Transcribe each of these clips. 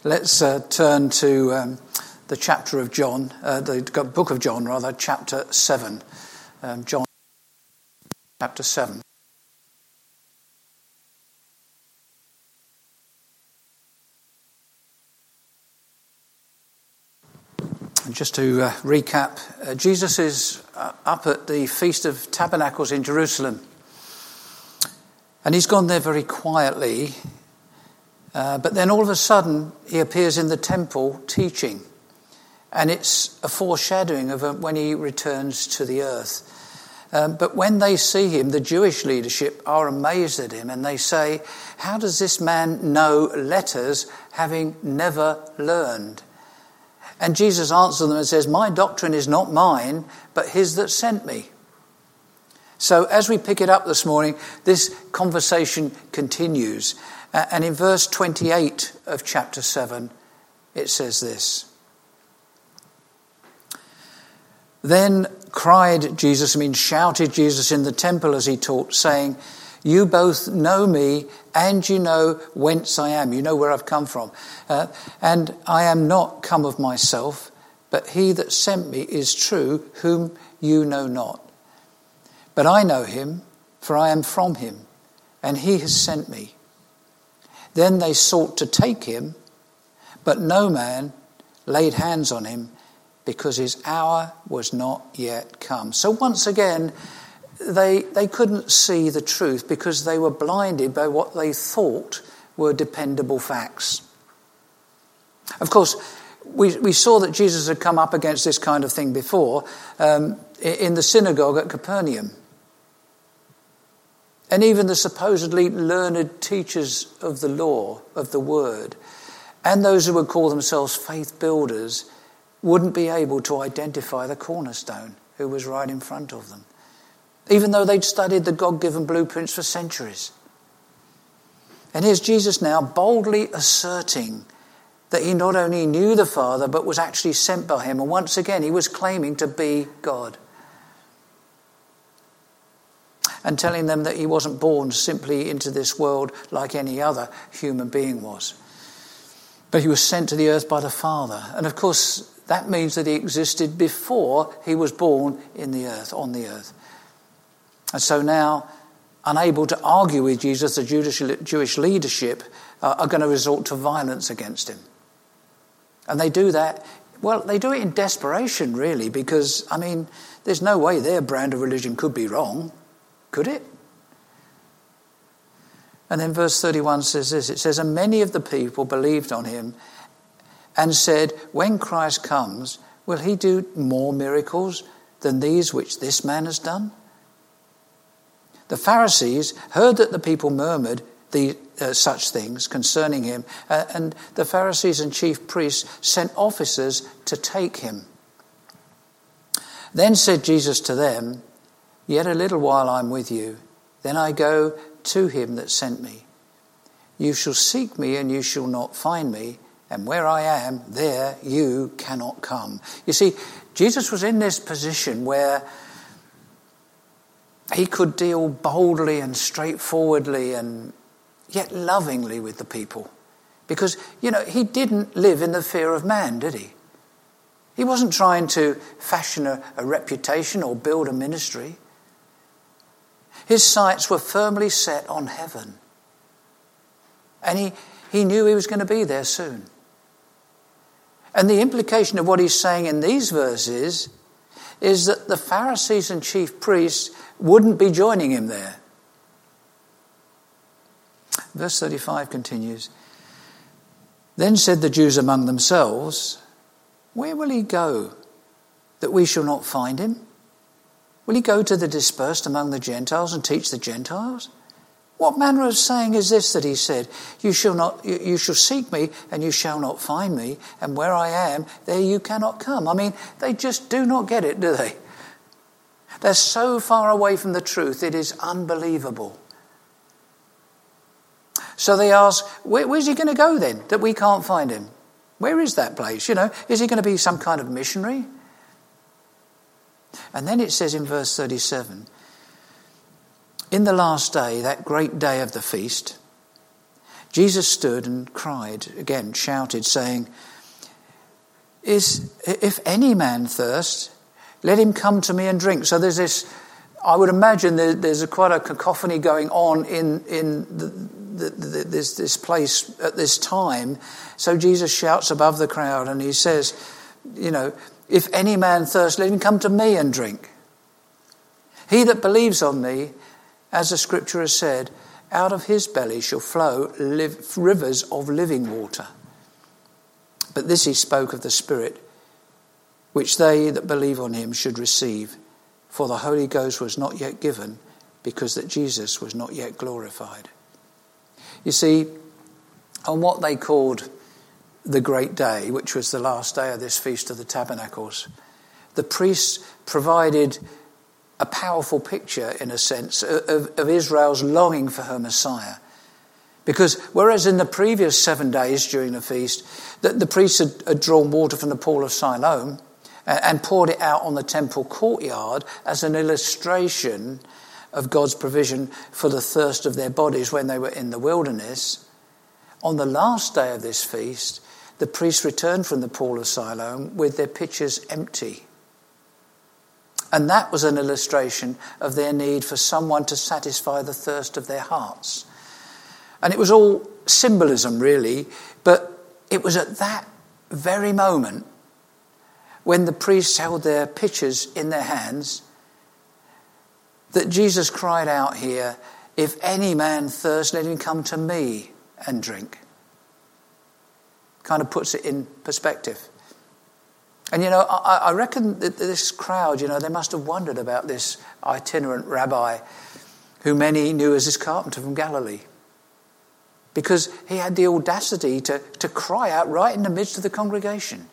Let's turn to the chapter of John, the book of John, rather, chapter 7. John, chapter 7. And just to recap, Jesus is up at the Feast of Tabernacles in Jerusalem. And he's gone there very quietly. But then all of a sudden, he appears in the temple teaching. And it's a foreshadowing of when he returns to the earth. But when they see him, the Jewish leadership are amazed at him. And they say, how does this man know letters having never learned? And Jesus answers them and says, my doctrine is not mine, but his that sent me. So as we pick it up this morning, this conversation continues. And in verse 28 of chapter 7, it says this. Then cried Jesus, shouted Jesus in the temple as he taught, saying, you both know me, and you know whence I am. You know where I've come from. And I am not come of myself, but he that sent me is true, whom you know not. But I know him, for I am from him, and he has sent me. Then they sought to take him, but no man laid hands on him, because his hour was not yet come. So once again, they couldn't see the truth because they were blinded by what they thought were dependable facts. Of course, we saw that Jesus had come up against this kind of thing before in the synagogue at Capernaum. And even the supposedly learned teachers of the law, of the word, and those who would call themselves faith builders wouldn't be able to identify the cornerstone who was right in front of them, even though they'd studied the God-given blueprints for centuries. And here's Jesus now boldly asserting that he not only knew the Father, but was actually sent by him. And once again, he was claiming to be God. And telling them that he wasn't born simply into this world like any other human being was. But he was sent to the earth by the Father. And of course, that means that he existed before he was born in the earth, on the earth. And so now, unable to argue with Jesus, the Jewish leadership are going to resort to violence against him. And they do that, well, they do it in desperation, really, because, there's no way their brand of religion could be wrong. Could it? And then verse 31 says this. It says, and many of the people believed on him and said, when Christ comes, will he do more miracles than these which this man has done? The Pharisees heard that the people murmured such things concerning him, and the Pharisees and chief priests sent officers to take him. Then said Jesus to them, yet a little while I'm with you, then I go to him that sent me. You shall seek me and you shall not find me, and where I am, there you cannot come. You see, Jesus was in this position where he could deal boldly and straightforwardly and yet lovingly with the people. Because, he didn't live in the fear of man, did he? He wasn't trying to fashion a reputation or build a ministry. His sights were firmly set on heaven. And he knew he was going to be there soon. And the implication of what he's saying in these verses is that the Pharisees and chief priests wouldn't be joining him there. Verse 35 continues. Then said the Jews among themselves, where will he go that we shall not find him? Will he go to the dispersed among the Gentiles and teach the Gentiles? What manner of saying is this that he said, you shall seek me and you shall not find me, and where I am, there you cannot come. They just do not get it, do they? They're so far away from the truth, it is unbelievable. So they ask, where's he going to go then, that we can't find him? Where is that place? Is he going to be some kind of missionary? And then it says in verse 37, in the last day, that great day of the feast, Jesus stood and cried, again shouted, saying, if any man thirst, let him come to me and drink. So there's this, I would imagine there's quite a cacophony going on in this place at this time. So Jesus shouts above the crowd and he says, if any man thirst, let him come to me and drink. He that believes on me, as the scripture has said, out of his belly shall flow rivers of living water. But this he spoke of the Spirit, which they that believe on him should receive. For the Holy Ghost was not yet given, because that Jesus was not yet glorified. You see, on what they called the great day, which was the last day of this Feast of the Tabernacles, the priests provided a powerful picture, in a sense, of Israel's longing for her Messiah. Because whereas in the previous 7 days during the feast, the priests had drawn water from the pool of Siloam and poured it out on the temple courtyard as an illustration of God's provision for the thirst of their bodies when they were in the wilderness, on the last day of this feast, the priests returned from the pool of Siloam with their pitchers empty. And that was an illustration of their need for someone to satisfy the thirst of their hearts. And it was all symbolism, really, but it was at that very moment when the priests held their pitchers in their hands that Jesus cried out here, if any man thirst, let him come to me and drink. Kind of puts it in perspective. And, I reckon that this crowd, they must have wondered about this itinerant rabbi who many knew as this carpenter from Galilee. Because he had the audacity to cry out right in the midst of the congregation.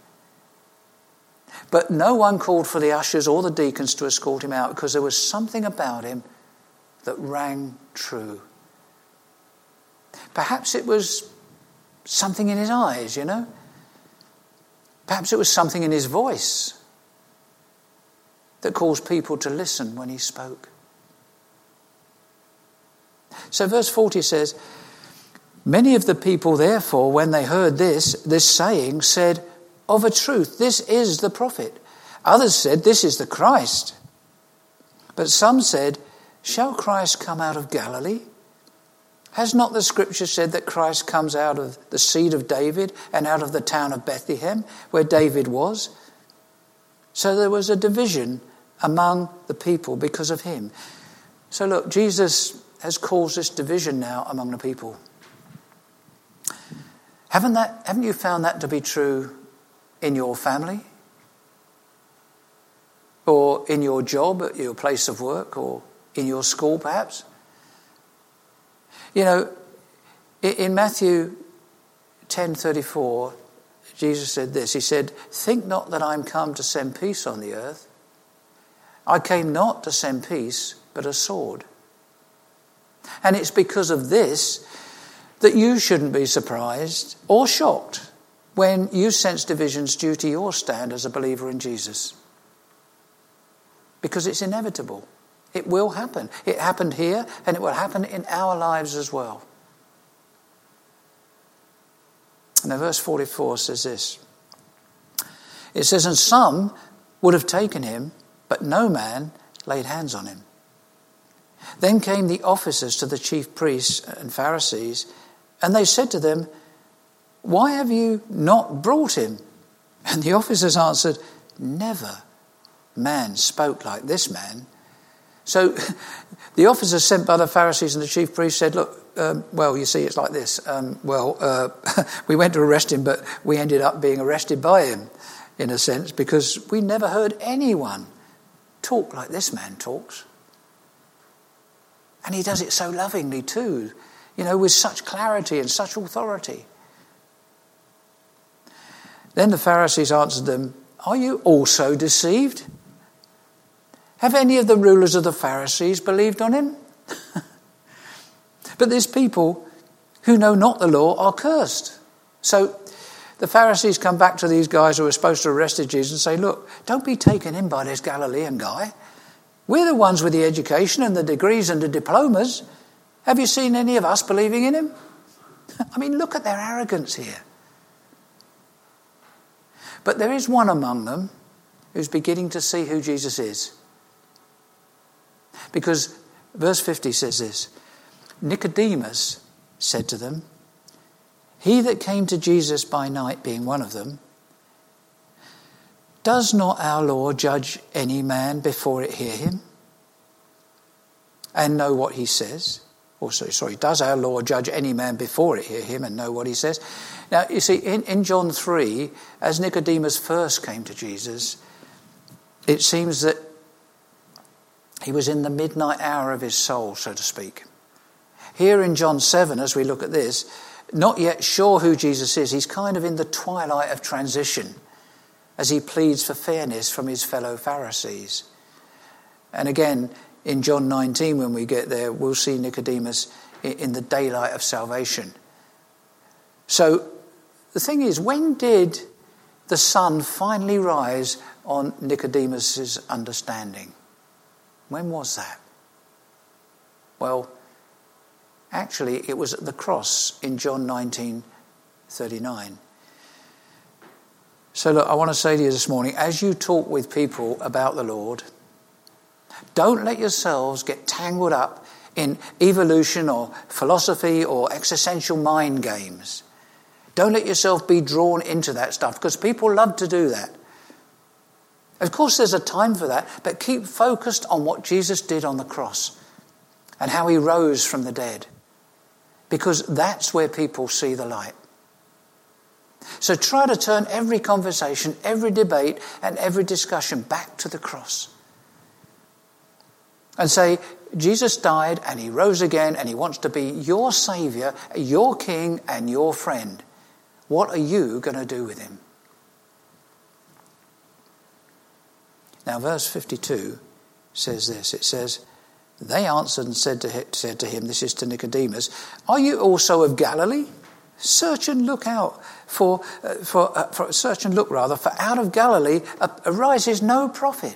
But no one called for the ushers or the deacons to escort him out, because there was something about him that rang true. Perhaps it was something in his eyes, Perhaps it was something in his voice that caused people to listen when he spoke. So verse 40 says, many of the people, therefore, when they heard this saying, said, of a truth, this is the prophet. Others said, this is the Christ. But some said, shall Christ come out of Galilee? Has not the scripture said that Christ comes out of the seed of David and out of the town of Bethlehem, where David was? So there was a division among the people because of him. So look, Jesus has caused this division now among the people. Haven't you found that to be true in your family? Or in your job, at your place of work, or in your school perhaps? In Matthew 10:34, Jesus said this. He said, think not that I am come to send peace on the earth. I came not to send peace, but a sword. And it's because of this that you shouldn't be surprised or shocked when you sense divisions due to your stand as a believer in Jesus. Because it's inevitable. It will happen. It happened here, and it will happen in our lives as well. And then verse 44 says this. It says, and some would have taken him, but no man laid hands on him. Then came the officers to the chief priests and Pharisees, and they said to them, why have you not brought him? And the officers answered, never man spoke like this man. So the officers sent by the Pharisees and the chief priests said, look, you see, it's like this. We went to arrest him, but we ended up being arrested by him, in a sense, because we never heard anyone talk like this man talks. And he does it so lovingly too, with such clarity and such authority. Then the Pharisees answered them, are you also deceived? Have any of the rulers of the Pharisees believed on him? But these people who know not the law are cursed. So the Pharisees come back to these guys who were supposed to arrest Jesus and say, look, don't be taken in by this Galilean guy. We're the ones with the education and the degrees and the diplomas. Have you seen any of us believing in him? I mean, look at their arrogance here. But there is one among them who's beginning to see who Jesus is. Because verse 50 says this, Nicodemus said to them, he that came to Jesus by night, being one of them, does not our law judge any man before it hear him and know what he says? Does our law judge any man before it hear him and know what he says? Now, you see, in John 3, as Nicodemus first came to Jesus, it seems that he was in the midnight hour of his soul, so to speak. Here in John 7, as we look at this, not yet sure who Jesus is, he's kind of in the twilight of transition as he pleads for fairness from his fellow Pharisees. And again, in John 19, when we get there, we'll see Nicodemus in the daylight of salvation. So the thing is, when did the sun finally rise on Nicodemus's understanding? When was that? Well, actually, it was at the cross in John 19:39. So look, I want to say to you this morning, as you talk with people about the Lord, don't let yourselves get tangled up in evolution or philosophy or existential mind games. Don't let yourself be drawn into that stuff, because people love to do that. Of course, there's a time for that, but keep focused on what Jesus did on the cross and how he rose from the dead, because that's where people see the light. So try to turn every conversation, every debate, and every discussion back to the cross. And say, Jesus died and he rose again and he wants to be your saviour, your king and your friend. What are you going to do with him? Now verse 52 says this. It says, they answered and said to him, this is to Nicodemus, are you also of Galilee? Search and look out for out of Galilee arises no prophet.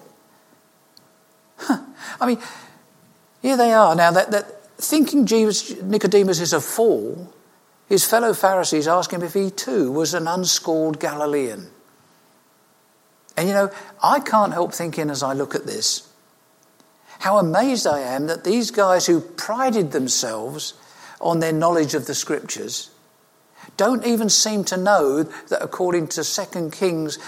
I mean, here they are now that thinking Nicodemus is a fool. His fellow Pharisees ask him if he too was an unschooled Galilean. And you know, I can't help thinking as I look at this, how amazed I am that these guys who prided themselves on their knowledge of the scriptures don't even seem to know that according to 2 Kings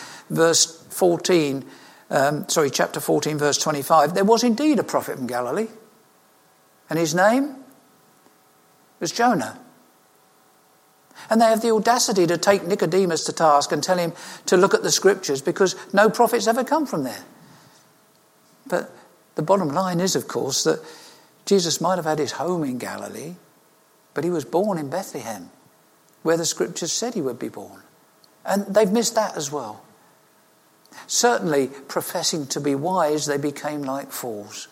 chapter 14, verse 25, there was indeed a prophet from Galilee. And his name was Jonah. And they have the audacity to take Nicodemus to task and tell him to look at the scriptures because no prophet's ever come from there. But the bottom line is, of course, that Jesus might have had his home in Galilee, but he was born in Bethlehem, where the scriptures said he would be born. And they've missed that as well. Certainly, professing to be wise, they became like fools.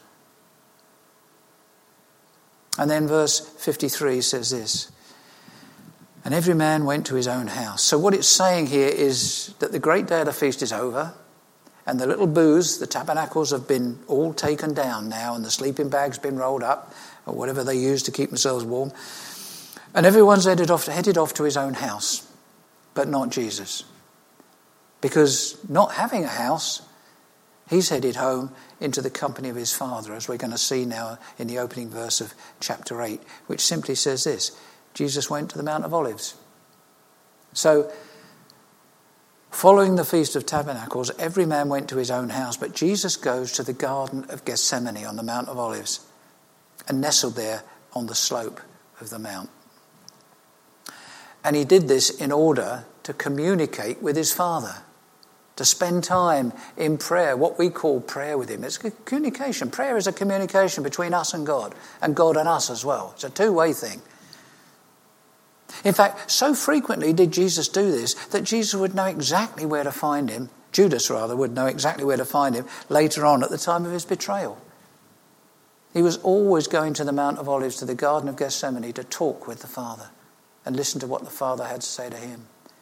And then verse 53 says this, and every man went to his own house. So what it's saying here is that the great day of the feast is over, and the little booths, the tabernacles, have been all taken down now, and the sleeping bags been rolled up, or whatever they use to keep themselves warm. And everyone's headed off to his own house, but not Jesus. Because not having a house, he's headed home into the company of his Father, as we're going to see now in the opening verse of chapter 8, which simply says this, Jesus went to the Mount of Olives. So, following the Feast of Tabernacles, every man went to his own house, but Jesus goes to the Garden of Gethsemane on the Mount of Olives and nestled there on the slope of the mount. And he did this in order to communicate with his Father, to spend time in prayer, what we call prayer with him. It's a communication. Prayer is a communication between us and God and us as well. It's a two-way thing. In fact, so frequently did Jesus do this that Jesus would know exactly where to find him. Judas, rather, would know exactly where to find him later on at the time of his betrayal. He was always going to the Mount of Olives, to the Garden of Gethsemane, to talk with the Father and listen to what the Father had to say to him.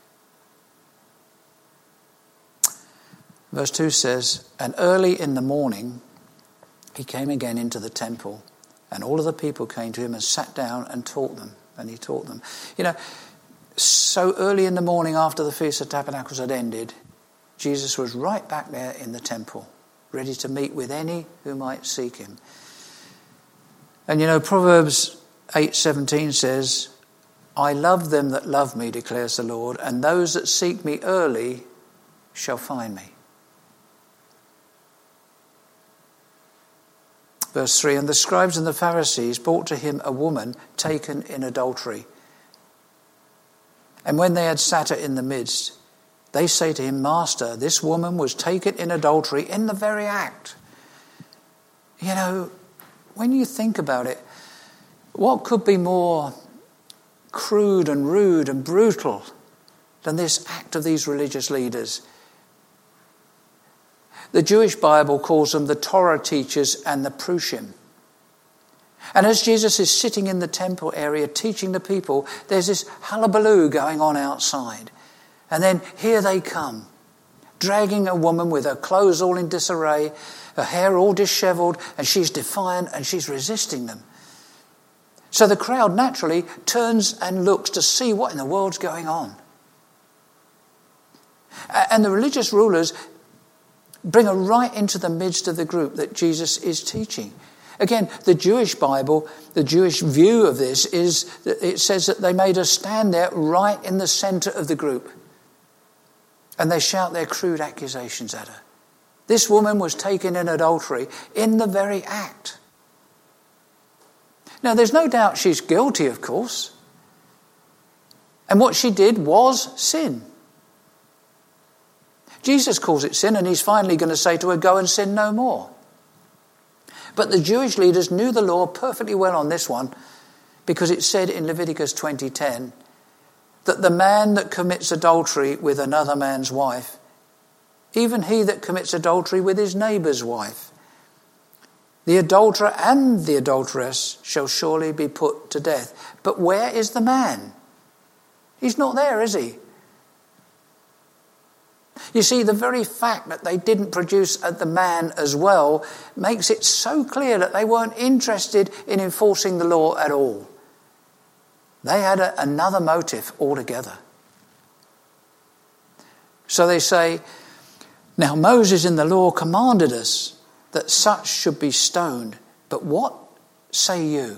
Verse 2 says, and early in the morning he came again into the temple, and all of the people came to him and sat down and taught them. and he taught them. You know, so early in the morning after the Feast of Tabernacles had ended, Jesus was right back there in the temple, ready to meet with any who might seek him. And you know, Proverbs 8:17 says, I love them that love me, declares the Lord, and those that seek me early shall find me. Verse 3, and the scribes and the Pharisees brought to him a woman taken in adultery. And when they had sat her in the midst, they say to him, Master, this woman was taken in adultery in the very act. You know, when you think about it, what could be more crude and rude and brutal than this act of these religious leaders? The Jewish Bible calls them the Torah teachers and the Prushim. And as Jesus is sitting in the temple area teaching the people, there's this hullabaloo going on outside. And then here they come, dragging a woman with her clothes all in disarray, her hair all dishevelled, and she's defiant and she's resisting them. So the crowd naturally turns and looks to see what in the world's going on. And the religious rulers bring her right into the midst of the group that Jesus is teaching. Again, the Jewish Bible, the Jewish view of this is that it says that they made her stand there right in the centre of the group. And they shout their crude accusations at her. This woman was taken in adultery in the very act. Now, there's no doubt she's guilty, of course. And what she did was sin. Jesus calls it sin, and he's finally going to say to her, go and sin no more. But the Jewish leaders knew the law perfectly well on this one, because it said in Leviticus 20:10 that the man that commits adultery with another man's wife, even he that commits adultery with his neighbour's wife, the adulterer and the adulteress shall surely be put to death. But where is the man? He's not there, is he? You see, the very fact that they didn't produce the man as well makes it so clear that they weren't interested in enforcing the law at all. They had another motive altogether. So they say, now Moses in the law commanded us that such should be stoned, but what say you?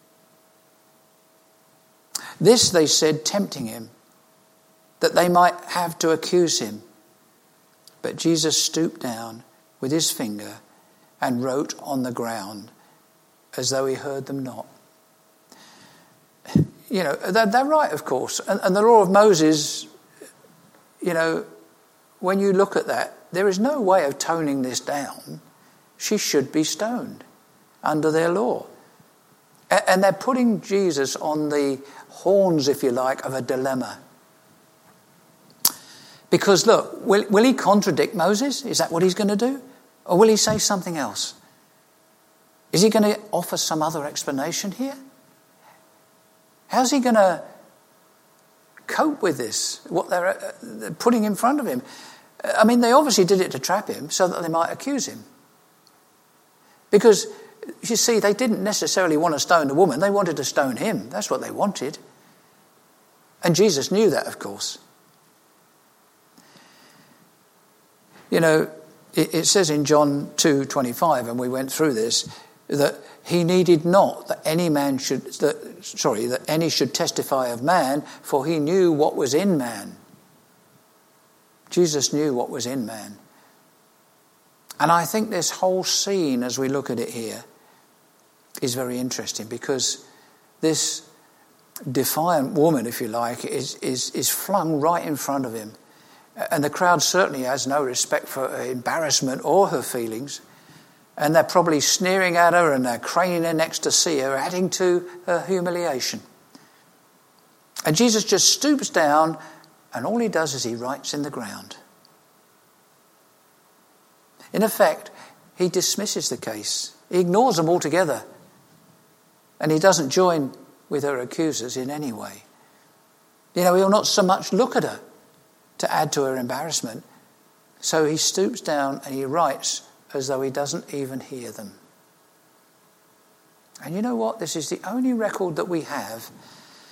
This they said, tempting him, that they might have to accuse him. But Jesus stooped down with his finger and wrote on the ground as though he heard them not. You know, they're right, of course. And the law of Moses, you know, when you look at that, there is no way of toning this down. She should be stoned under their law. And they're putting Jesus on the horns, if you like, of a dilemma. Because look, will he contradict Moses? Is that what he's going to do? Or will he say something else? Is he going to offer some other explanation here? How's he going to cope with this, what they're putting in front of him? I mean, they obviously did it to trap him so that they might accuse him. Because, you see, they didn't necessarily want to stone the woman. They wanted to stone him. That's what they wanted. And Jesus knew that, of course. You know, it says in John 2:25, and we went through this, that he needed not that any should testify of man, for he knew what was in man. Jesus knew what was in man. And I think this whole scene, as we look at it here, is very interesting, because this defiant woman, if you like, is flung right in front of him. And the crowd certainly has no respect for her embarrassment or her feelings. And they're probably sneering at her and they're craning their necks to see her, adding to her humiliation. And Jesus just stoops down, and all he does is he writes in the ground. In effect, he dismisses the case. He ignores them altogether. And he doesn't join with her accusers in any way. You know, he'll not so much look at her to add to her embarrassment. So he stoops down and he writes as though he doesn't even hear them. And you know what? This is the only record that we have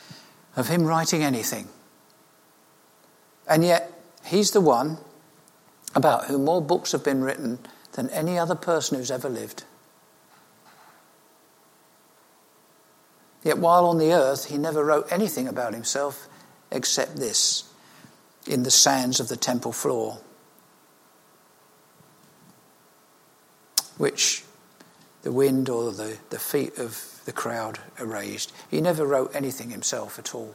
of him writing anything. And yet, he's the one about whom more books have been written than any other person who's ever lived. Yet while on the earth, he never wrote anything about himself except this, in the sands of the temple floor, which the wind or the feet of the crowd erased. He never wrote anything himself at all.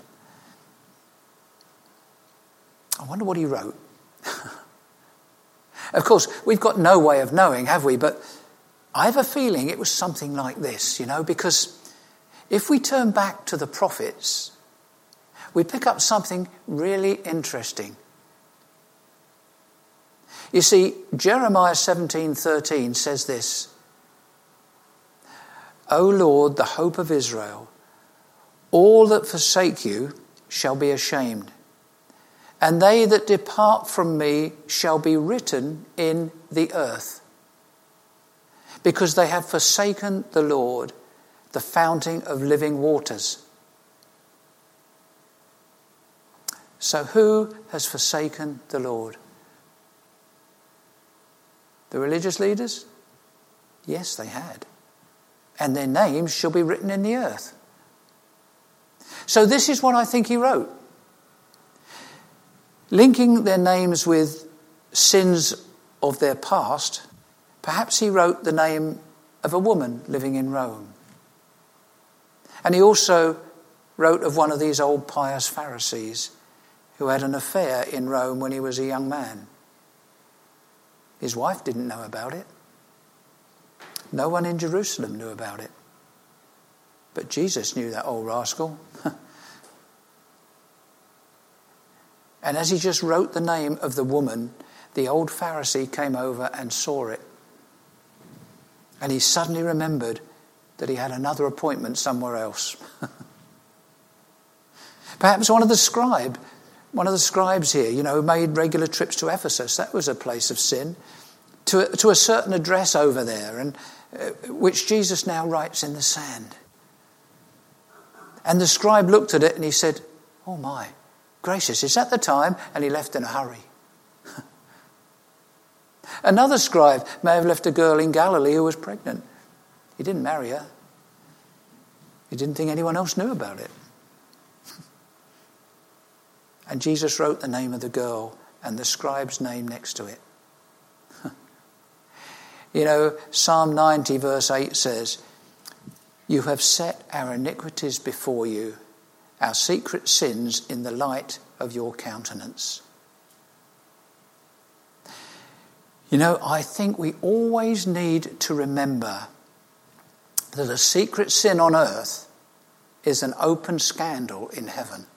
I wonder what he wrote. Of course, we've got no way of knowing, have we? But I have a feeling it was something like this, because if we turn back to the prophets, we pick up something really interesting. You see, Jeremiah 17:13 says this: O Lord, the hope of Israel, all that forsake you shall be ashamed, and they that depart from me shall be written in the earth, because they have forsaken the Lord, the fountain of living waters. So who has forsaken the Lord? The religious leaders? Yes, they had. And their names shall be written in the earth. So this is what I think he wrote. Linking their names with sins of their past, perhaps he wrote the name of a woman living in Rome. And he also wrote of one of these old pious Pharisees who had an affair in Rome when he was a young man. His wife didn't know about it. No one in Jerusalem knew about it. But Jesus knew that old rascal. And as he just wrote the name of the woman, the old Pharisee came over and saw it. And he suddenly remembered that he had another appointment somewhere else. Perhaps one of the scribes here, who made regular trips to Ephesus. That was a place of sin. To a certain address over there, and which Jesus now writes in the sand. And the scribe looked at it and he said, "Oh my gracious, is that the time?" And he left in a hurry. Another scribe may have left a girl in Galilee who was pregnant. He didn't marry her. He didn't think anyone else knew about it. And Jesus wrote the name of the girl and the scribe's name next to it. Psalm 90 verse 8 says, "You have set our iniquities before you, our secret sins in the light of your countenance." I think we always need to remember that a secret sin on earth is an open scandal in heaven.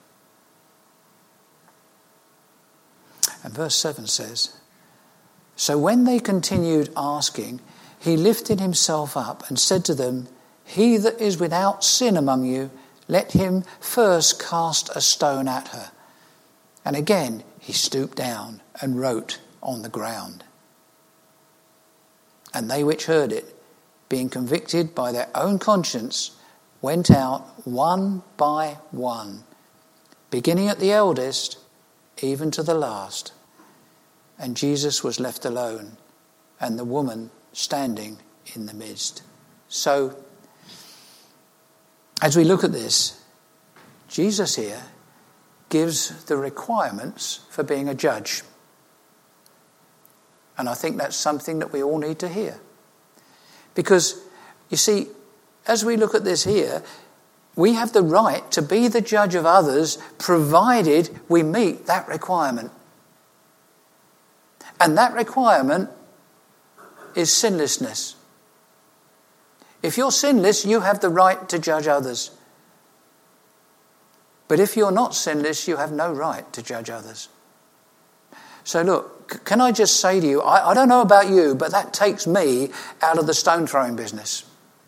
And verse 7 says, "So when they continued asking, he lifted himself up and said to them, 'He that is without sin among you, let him first cast a stone at her.' And again he stooped down and wrote on the ground. And they which heard it, being convicted by their own conscience, went out one by one, beginning at the eldest, even to the last. And Jesus was left alone, and the woman standing in the midst." So, as we look at this, Jesus here gives the requirements for being a judge. And I think that's something that we all need to hear. Because, you see, as we look at this here, we have the right to be the judge of others provided we meet that requirement. And that requirement is sinlessness. If you're sinless, you have the right to judge others. But if you're not sinless, you have no right to judge others. So look, can I just say to you, I don't know about you, but that takes me out of the stone throwing business.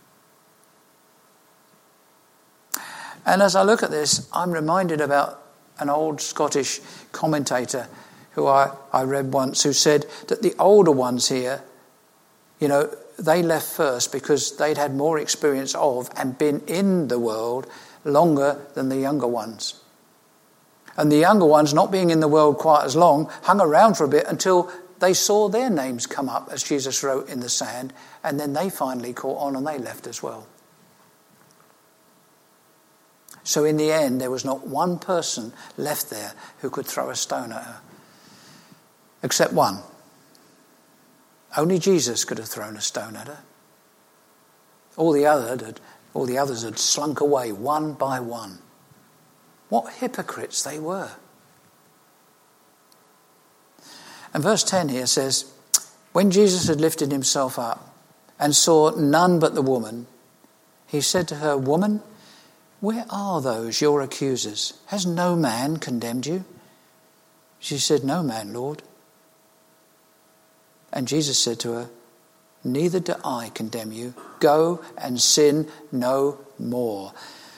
And as I look at this, I'm reminded about an old Scottish commentator who I read once, who said that the older ones here, they left first because they'd had more experience of and been in the world longer than the younger ones. And the younger ones, not being in the world quite as long, hung around for a bit until they saw their names come up as Jesus wrote in the sand, and then they finally caught on and they left as well. So in the end, there was not one person left there who could throw a stone at her, except one. Only Jesus could have thrown a stone at her. All the others had slunk away one by one. What hypocrites they were. And verse 10 here says, when Jesus had lifted himself up and saw none but the woman, he said to her, "Woman, where are those your accusers? Has no man condemned you?" She said, "No man, Lord." And Jesus said to her, "Neither do I condemn you. Go and sin no more."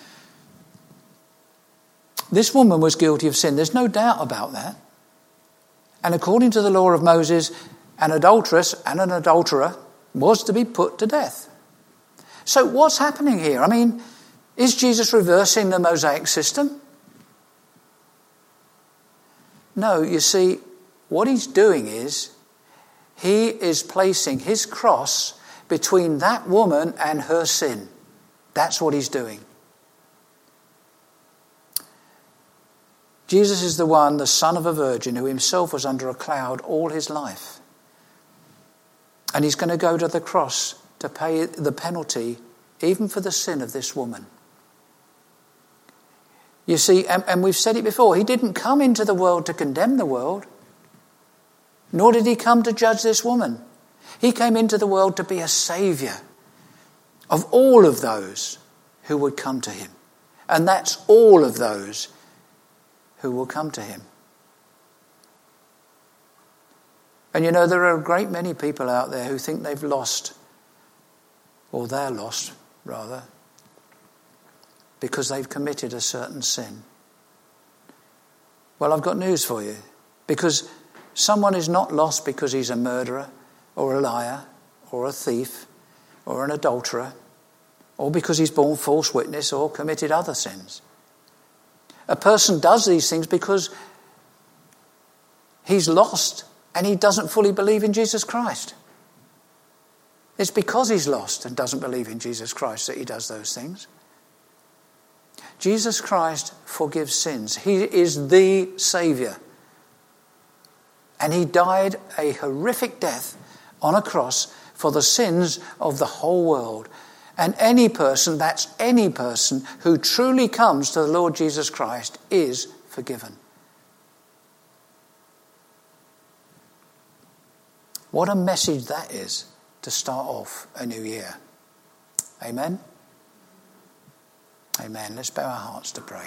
This woman was guilty of sin. There's no doubt about that. And according to the law of Moses, an adulteress and an adulterer was to be put to death. So what's happening here? I mean, is Jesus reversing the Mosaic system? No, you see, what he's doing is he is placing his cross between that woman and her sin. That's what he's doing. Jesus is the one, the son of a virgin, who himself was under a cloud all his life. And he's going to go to the cross to pay the penalty even for the sin of this woman. You see, and we've said it before, he didn't come into the world to condemn the world, nor did he come to judge this woman. He came into the world to be a saviour of all of those who would come to him. And that's all of those who will come to him. And you know, there are a great many people out there who think they've lost, or they're lost, rather, because they've committed a certain sin. Well, I've got news for you. Because someone is not lost because he's a murderer, or a liar, or a thief, or an adulterer, or because he's borne false witness or committed other sins. A person does these things because he's lost and he doesn't fully believe in Jesus Christ. It's because he's lost and doesn't believe in Jesus Christ that he does those things. Jesus Christ forgives sins. He is the Saviour. And he died a horrific death on a cross for the sins of the whole world. And any person, that's any person who truly comes to the Lord Jesus Christ is forgiven. What a message that is to start off a new year. Amen? Amen. Let's bow our hearts to pray.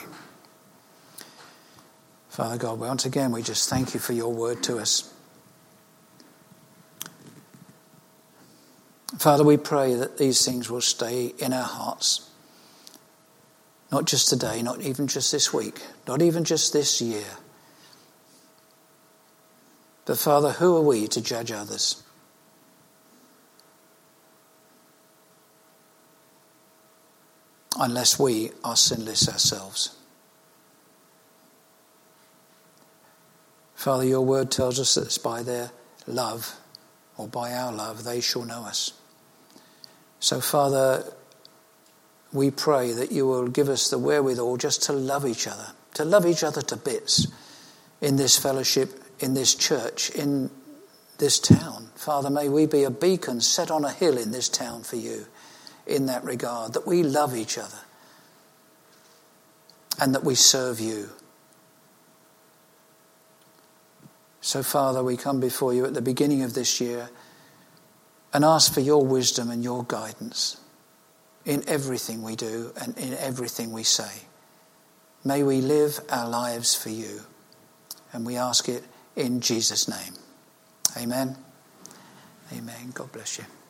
Father God, once again we just thank you for your word to us. Father, we pray that these things will stay in our hearts. Not just today, not even just this week, not even just this year. But Father, who are we to judge others? Unless we are sinless ourselves. Father, your word tells us that it's by their love, or by our love, they shall know us. So, Father, we pray that you will give us the wherewithal just to love each other to bits in this fellowship, in this church, in this town. Father, may we be a beacon set on a hill in this town for you in that regard, that we love each other and that we serve you. So, Father, we come before you at the beginning of this year and ask for your wisdom and your guidance in everything we do and in everything we say. May we live our lives for you. And we ask it in Jesus' name. Amen. Amen. God bless you.